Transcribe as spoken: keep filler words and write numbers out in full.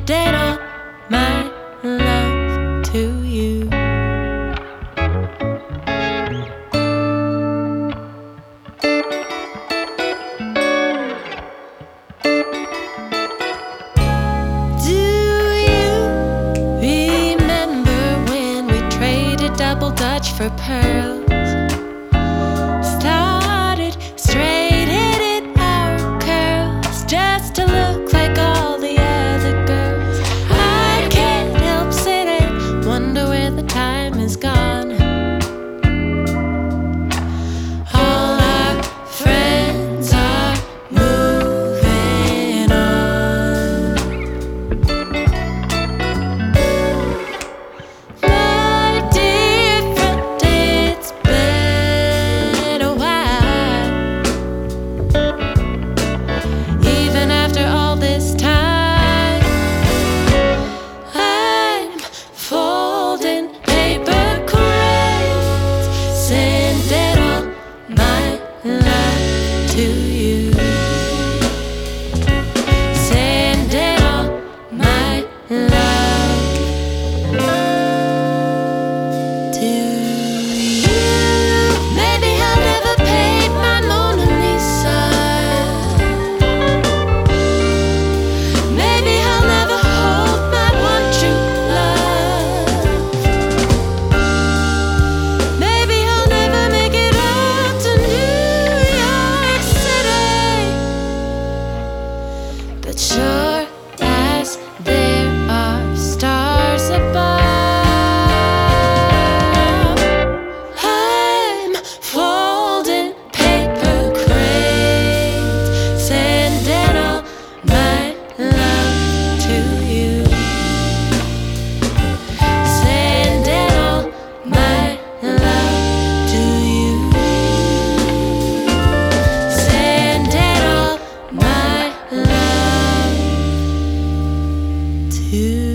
sending all my love to you. Double Dutch for pearls. Started straight, hitting our curls just to look like all the other girls. I can't help sitting, wonder where the time is gone. All our friends are moving on. To you, sending all my love to you. Maybe I'll never paint my Mona Lisa. Maybe I'll never hold my one true love. Maybe I'll never make it up to New York City. But sure as there are stars above, I'm folding paper cranes, sending all my love to you. Sending all my love to you. Sending all my love to